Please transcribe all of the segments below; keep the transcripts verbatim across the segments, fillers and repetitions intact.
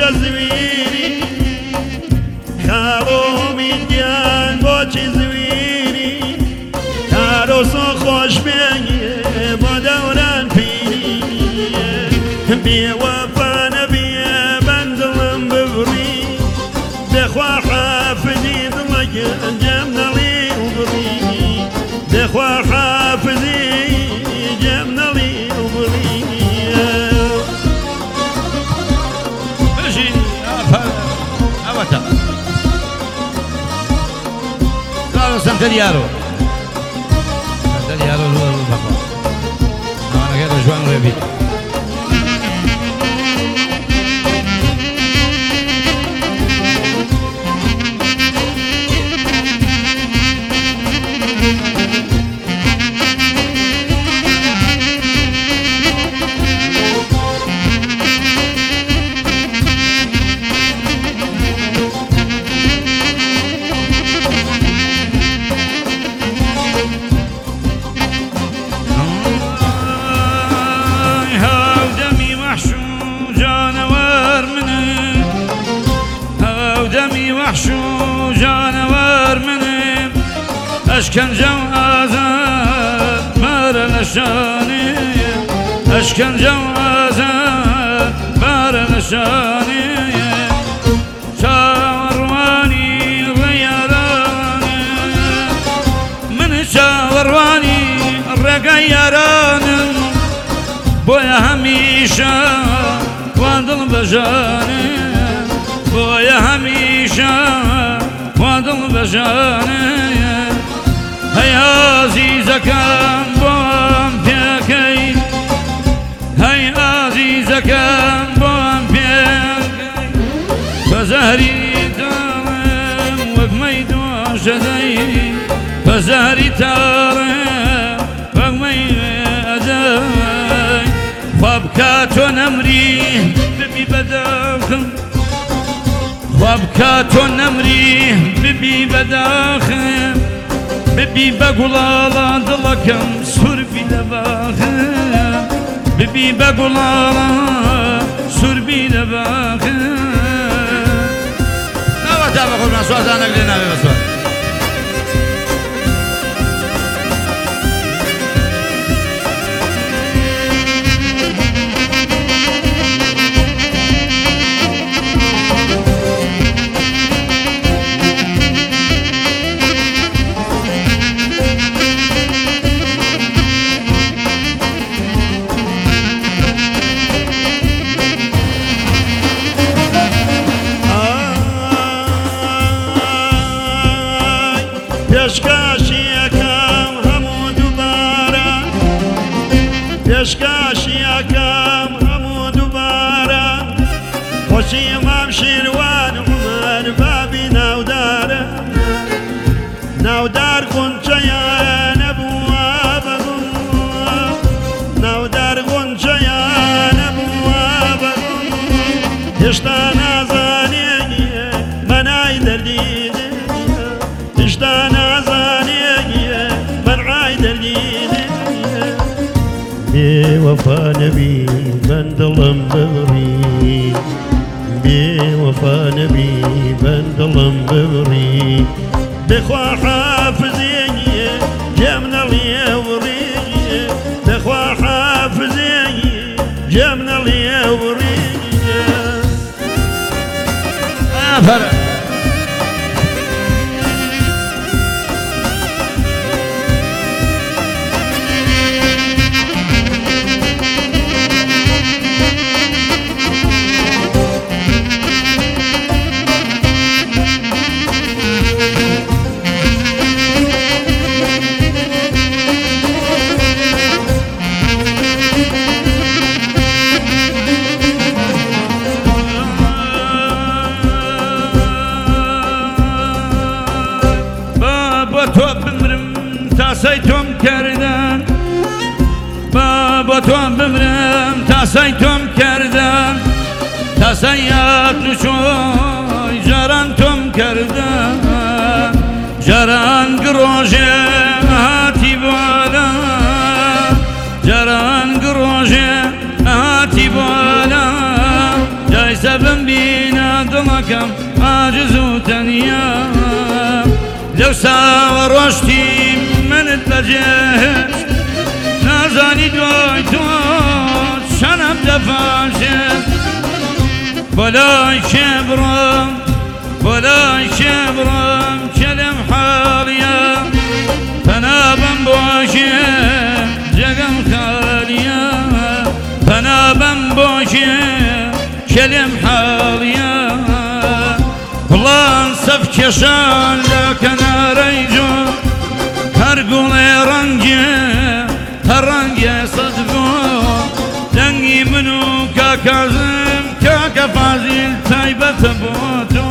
زويري خاڵۆمی گیان بۆچی زويري عروسە خۆش بێنێ بۆ دەوران پیری بێوەفا نەبیە بەندڵم ببڕی دەخوا حافزی دڵە گەنجەم نەڵی و بڕی دەخوا حافزی گەم نەڵی و بڕی بژی ئەوەتە سەمتە دیارۆ سەمتە دیارۆ زۆر بەخوا ئەوانەکەی ڕۆژوان ڕێبیت وحشو جانور منم اشکنجم آزاد بار نشانی اشکنجم آزاد بار نشانی چاوروانی ریارانی من چاوروانی رگیارانم بویا همیشه وادل بجانی بویا همیشه وادل بجانه هی عزیزکم بام پیکی هی عزیزکم بام پیکی بزهری دارم وک میدو شدی بزهری تارم وک میدو فابکاتو نمری ببی بداخل وابكاتو نمري ببي بداخل ببي بقولالا دلكم سربي دباخل ببي بقولالا سربي دباخل نوا تابع قلنا سوازانا قلنا ببسوان پێشکاشیەکەم هەموو دووبارە پێشکاشیەکەم هەموو دووبارە خۆشی مام شیروان عومەر بابی ناودارە ناودار غونچەیە نەبووە بەگوڵ ناودار غونچەیە نەبووە بەگوڵ هێشتا نازانێ مەنای دەردیدە هێشتا بێوەفا نەبی بەندڵم ببڕی بێوەفا نەبی بەندڵم ببڕی دەخوا حافزێنیە جێم نەڵیە وڕێ دەخوا حافزێنی جێم نەڵیە وڕێ ئافرە تاسەی تۆم کردن بابا تۆم بمرم تاسەی تۆم کردن تاسەی یاد نوچۆی جاران تۆم کردن جاران گڕۆژێ هاتی بۆلا جاران گڕۆژێ هاتی بۆلا جای سەبم دەبینە دڵەکەم عاجز و تەنیا لەو ساوە ڕۆشتی منت بەجێهێشت نازانی دوای تۆ شەنەم دەفاشێت بەلای کێ بڕۆم بەلای کێ بڕۆم کە لەم حاڵیە پەنابەم بۆشێ جێگەم خالیە پەنابەم بۆشێ کە لێم حاڵیە بڵان سەف کێشان لە کەنارەی جۆ هەر گوڵێ ڕەنگێ هەر ڕەنگێ سەد بۆ دەنگی من و کاکازم کاکە فازیل تایبەتە بۆ تۆ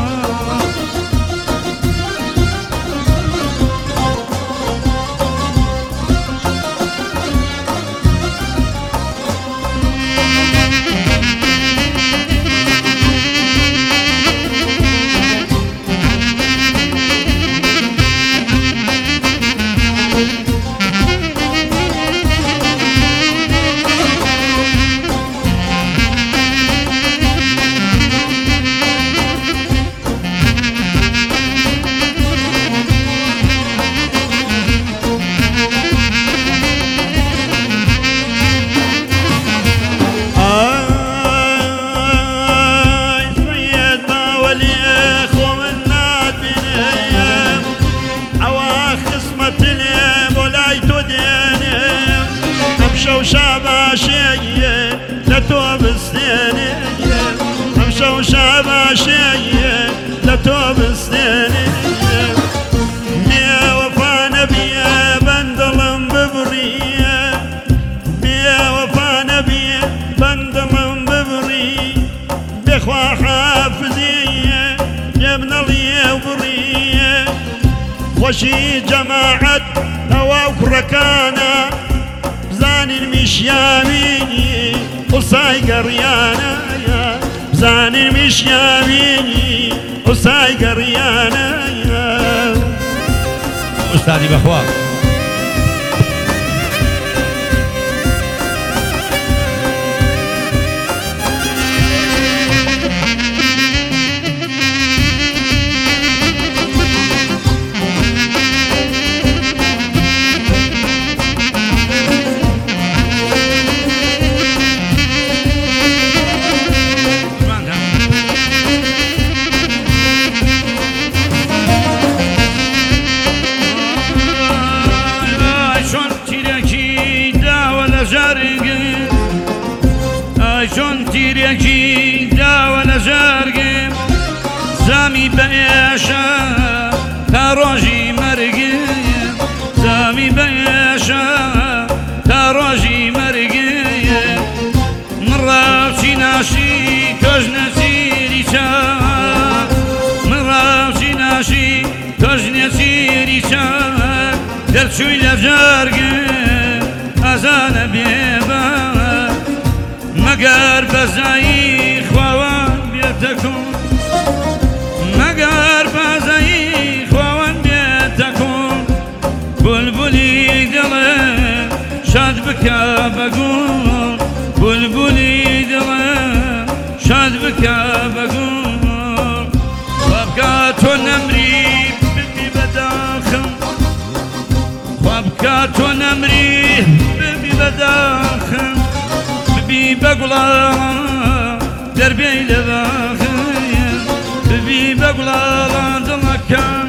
شاباشية لتوب السنية امشوا شاباشية لتوب السنية بيا وفا نبيا بندلم ببرية بيا وفا نبيا بندلم ببري بخوا حافظية يبن لي وبرية خوشي جماعة هواك ركانا زاني المشياميني وصاي قريانا يا زاني المشياميني وصاي قريانا يا أستاذي بخوار چۆن تیرێکی داوە لە ژەرگم زامی بەئێشە تا ڕۆژی مەرگم زامی بەئێشە تا ڕۆژی مەرگم من ڕاوچی ناشی تۆش نەچیری چاک من ڕاوچی ناشی تۆش نەچیری چاک دەرچووی لە ژەرگم ئەزانە بێبە مەگەر بەزایی خواوان بێتەکۆن مەگەر بەزایی خواوان بێتەکۆن بولبولی دڵێ شاد بکە بەگوڵ بولبولی دڵێ شاد بکە بەگوڵ خوا بکە تۆ نەمری ببی بەداخم خوا بکە تۆ نەمری ببی بەداخم ببی بەگوڵاڵان دەربێی لە باخەیە ببی بەگوڵاڵان دڵەکان